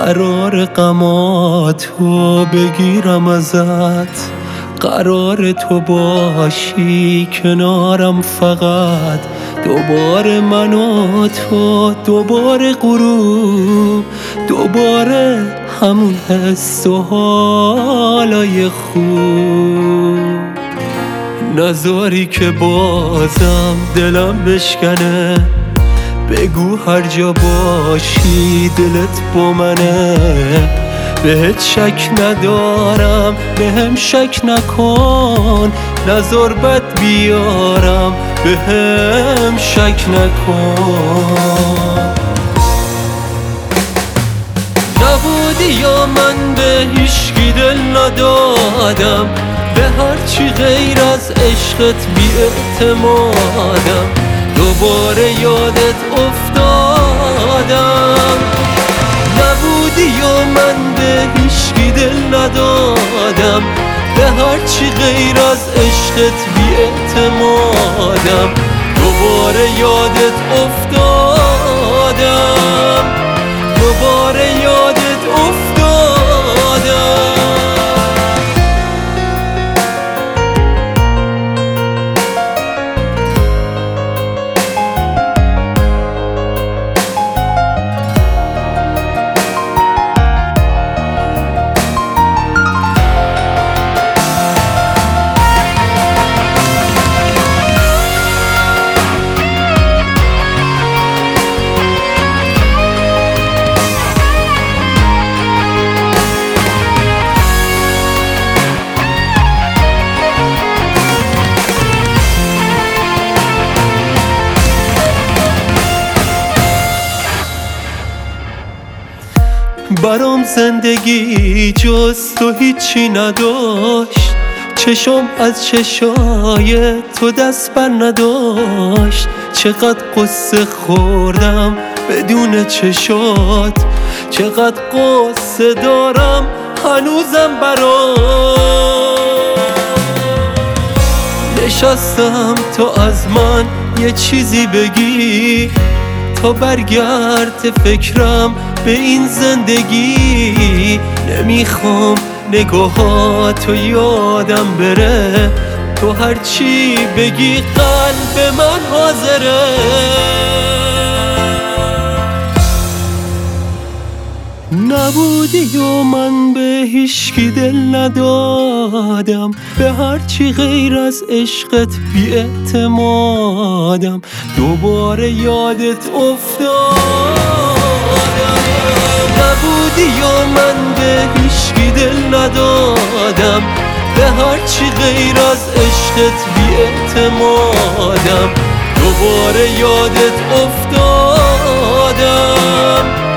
قرار غماتو بگیرم ازت، قرار تو باشی کنارم فقط. دوباره من و تو، دوباره غروب، دوباره همون حس و حالای خوب. نذاری که بازم دلم بشکنه، بگو هر جا باشی دلت با منه. بهت شک ندارم، بهم شک نکن، نذار بد بیارم، بهم شک نکن. نبودی یا من به هیچکی دل ندادم، به هرچی غیر از عشقت بی اعتمادم. دوباره یادت افتادم. نبودی یا من به هیچکی دل ندادم، به هرچی غیر از عشقت بی اعتمادم. دوباره یادت افتادم، دوباره یادت افتادم. برام زندگی جز تو هیچی نداشت، چشم از چشای تو دست بر نداشت. چقدر قصه خوردم بدون چشات، چقدر قصه دارم هنوزم برات. نشستم تو از من یه چیزی بگی، تا برگرد فکرم به این زندگی. نمیخوام نگاهاتو یادم بره، تو هرچی بگی قلب من حاضره. نبودی و من به هیچکی دل ندادم، به هرچی غیر از عشقت بی اعتمادم. دوباره یادت افتادم. نبودی یا من به هیچکی دل ندادم، به هرچی غیر از عشقت بی اعتمادم. دوباره یادت افتادم.